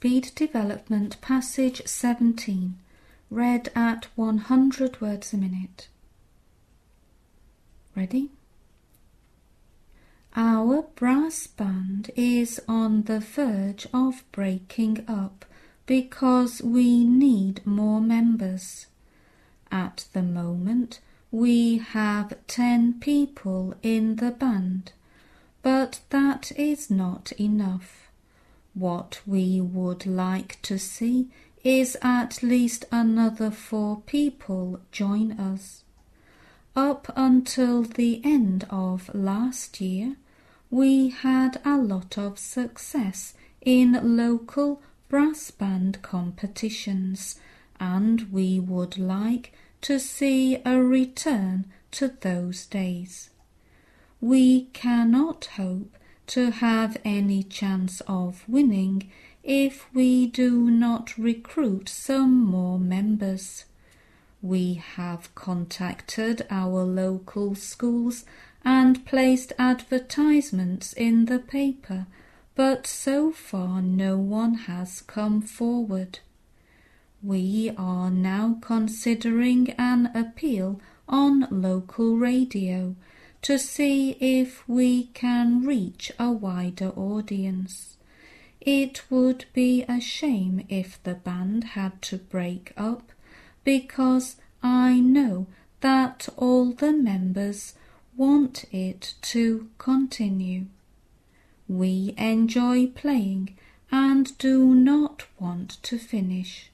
Speed Development Passage 17, read at 100 words a minute. Ready? Our brass band is on the verge of breaking up because we need more members. At the moment, we have 10 people in the band, but that is not enough. What we would like to see is at least another 4 people join us. Up until the end of last year, we had a lot of success in local brass band competitions, and we would like to see a return to those days. We cannot hope to have any chance of winning if we do not recruit some more members. We have contacted our local schools and placed advertisements in the paper, but so far no one has come forward. We are now considering an appeal on local radio to see if we can reach a wider audience. It would be a shame if the band had to break up, because I know that all the members want it to continue. We enjoy playing and do not want to finish.